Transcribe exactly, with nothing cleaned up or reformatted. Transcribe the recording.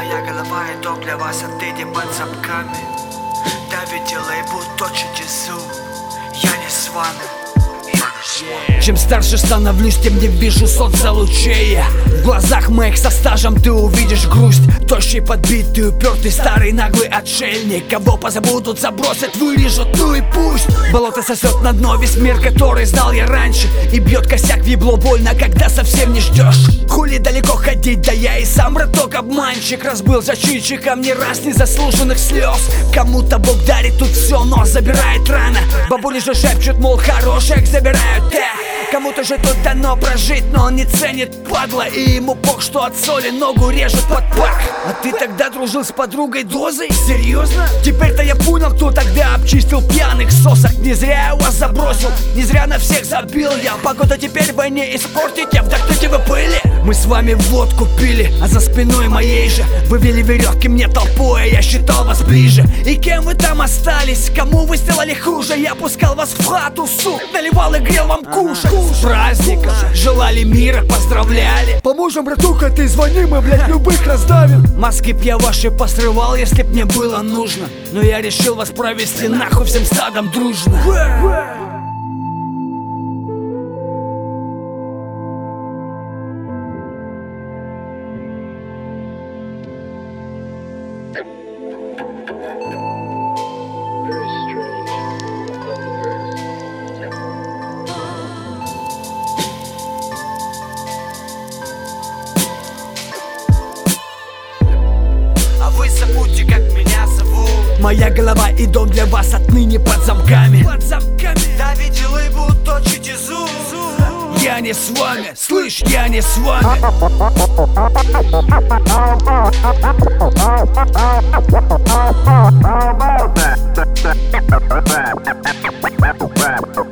Моя голова и дом для вас отныне под замками. Давите лейбл, точите зуб. Я не с вами. Чем старше становлюсь, тем не вижу солнца лучей. В глазах моих со стажем ты увидишь грусть. Тощий, подбитый, упертый, старый, наглый отшельник. Кого позабудут, забросят, вырежут, ну и пусть. Болото сосет на дно весь мир, который знал я раньше. И бьет косяк в ебло больно, когда совсем не ждешь. Хули далеко ходить, да я и сам браток обманщик. Разбыл зачинщиком не раз незаслуженных слез. Кому-то Бог дарит тут все, но забирает рано. Бабули же шепчут, мол, хороших забирают. Кому-то же тут дано прожить, но он не ценит, падла. И ему бог, что от соли ногу режет под пах. А ты тогда дружил с подругой Дозой? Серьезно? Теперь-то я понял, кто тогда обчистил пьяных сосок. Не зря я вас забросил, не зря на всех забил я. Погода теперь в войне испортить, я вдохнуть вы пыли. Мы с вами водку пили, а за спиной моей же вы вели веревки мне толпой, а я считал вас ближе. И кем вы там остались? Кому вы сделали хуже? Я пускал вас в хату, сук, наливал и грел вам кушать. С праздником желали мира, поздравляли. Поможем, братуха, ты звони, мы, блядь, любых раздавим. Маски б я ваши посрывал, если б мне было нужно. Но я решил вас провести нахуй всем стадом дружно. Забудьте, как меня зовут. Моя голова и дом для вас отныне под замками. Под замками. Давите лейбл, точите зуб. Я не с вами, слышь, я не с вами. How about that?